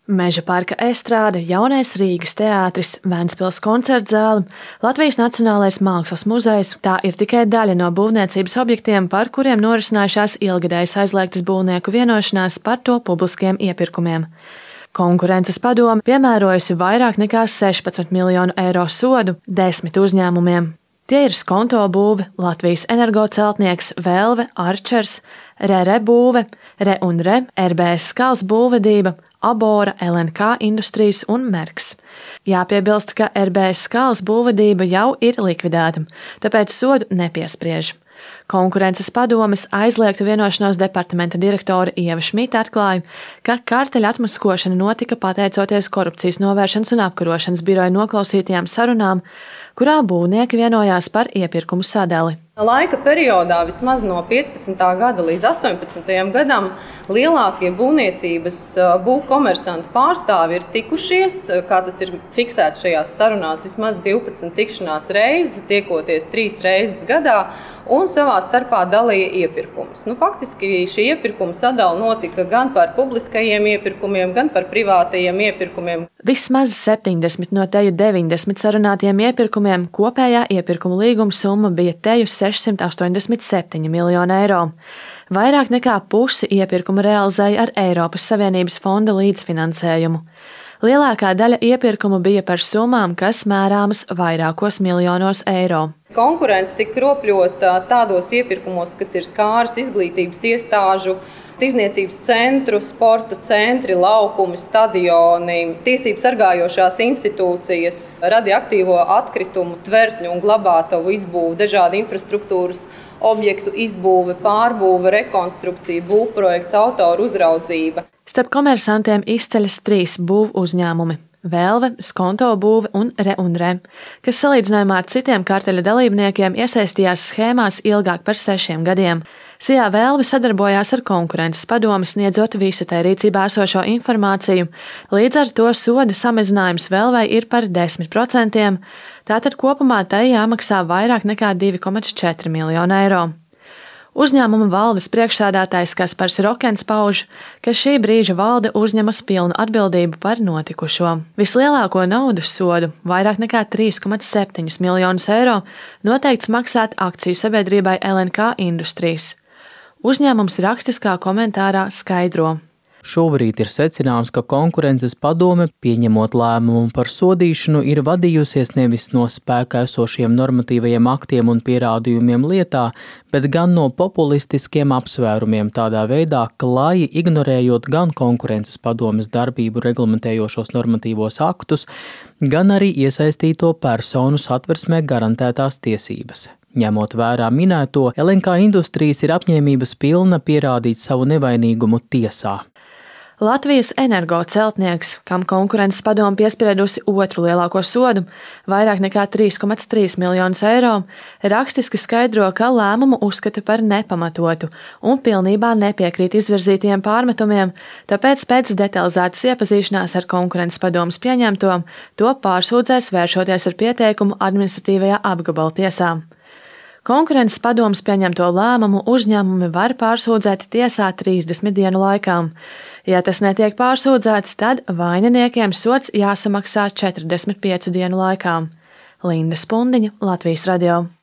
Meža parka estrāde, Jaunais Rīgas teātris, Ventspils koncertzāle, Latvijas Nacionālais mākslas muzejs – tā ir tikai daļa no būvniecības objektiem, par kuriem norisinājušās ilgadējas aizliegtas būvnieku vienošanās par to publiskiem iepirkumiem. Konkurences padome piemērojusi vairāk nekā 16 miljonu eiro sodu 10 uzņēmumiem. Tie ir Skonto būve, Latvijas energoceltnieks, Velve, Arčers, Re būve, Re un Re, RBS Skals būvvedība, Abora, LNK Industrijas un Merks. Jāpiebilst, ka RBS Skals būvvedība jau ir likvidēta, tāpēc sodu nepiespriež. Konkurences padomes aizliegtu vienošanos departamenta direktore Ieva Šmita atklāja, ka karteļa atmaskošana notika pateicoties Korupcijas novēršanas un apkarošanas biroja noklausītajām sarunām, kurā būvnieki vienojās par iepirkumu sadali. Laika periodā vismaz no 15. gada līdz 18. gadam lielākie būvniecības būvkomersantu pārstāvi ir tikušies, kā tas ir fiksēts šajās sarunās, vismaz 12 tikšanās reizes, tiekoties 3 reizes gadā, un savā starpā dalīja iepirkumus. Faktiski šī iepirkuma sadala notika gan par publiskajiem iepirkumiem, gan par privātajiem iepirkumiem. Vismaz 70 no teju 90 sarunātiem iepirkumiem kopējā iepirkuma līguma summa bija teju 687 miljoni eiro. Vairāk nekā pusi iepirkuma realizēja ar Eiropas Savienības fonda līdzfinansējumu. Lielākā daļa iepirkumu bija par summām, kas mērāmas vairākos miljonos eiro. Konkurence tika kropļota tādos iepirkumos, kas ir skāris izglītības iestāžu, tirzniecības centru, sporta centri, laukumi, stadioni, tiesību sargājošās institūcijas, radioaktīvo atkritumu, tvertņu un glabātavu izbūve, dažādi infrastruktūras objektu izbūve, pārbūve, rekonstrukcija, būvprojekts, autoru uzraudzība. Starp komersantiem izceļas 3 būvu uzņēmumi – Velve, Skonto būve un Re, kas salīdzinājumā ar citiem karteļa dalībniekiem iesaistījās schēmās ilgāk par 6 gadiem. Sijā Velve sadarbojās ar konkurences padomi, sniedzot visu tai rīcībā esošo informāciju, līdz ar to soda samazinājums Velvei ir par 10%, tātad kopumā tai jāmaksā vairāk nekā 2,4 miljonu eiro. Uzņēmuma valdes priekšsēdētājs Kaspars Rokens pauž, ka šī brīža valde uzņemas pilnu atbildību par notikušo. Vislielāko naudas sodu, vairāk nekā 3,7 miljonus eiro, noteikts maksāt akciju sabiedrībai LNK Industrijas. Uzņēmums rakstiskā komentārā skaidro. Šobrīd ir secināms, ka konkurences padome, pieņemot lēmumu par sodīšanu, ir vadījusies nevis no spēkā esošiem normatīvajiem aktiem un pierādījumiem lietā, bet gan no populistiskiem apsvērumiem, tādā veidā klāji ignorējot gan konkurences padomes darbību reglamentējošos normatīvos aktus, gan arī iesaistīto personu satversmē garantētās tiesības. Ņemot vērā minēto, LNK Industrijas ir apņēmības pilna pierādīt savu nevainīgumu tiesā. Latvijas energoceltnieks, kam konkurences padome piespriedusi otru lielāko sodu, vairāk nekā 3,3 miljonus eiro, rakstiski skaidro, ka lēmumu uzskata par nepamatotu un pilnībā nepiekrīt izvirzītajiem pārmetumiem, tāpēc pēc detalizētas iepazīšanās ar konkurences padomes pieņemto, to pārsūdzēs vēršoties ar pieteikumu administratīvajā apgabaltiesā. Konkurences padomes pieņemto lēmumu uzņēmumi var pārsūdzēt tiesā 30 dienu laikā. Ja tas netiek pārsūdzēts, tad vaininiekiem sods jāsamaksā 45 dienu laikā. Linda Spundiņa, Latvijas radio.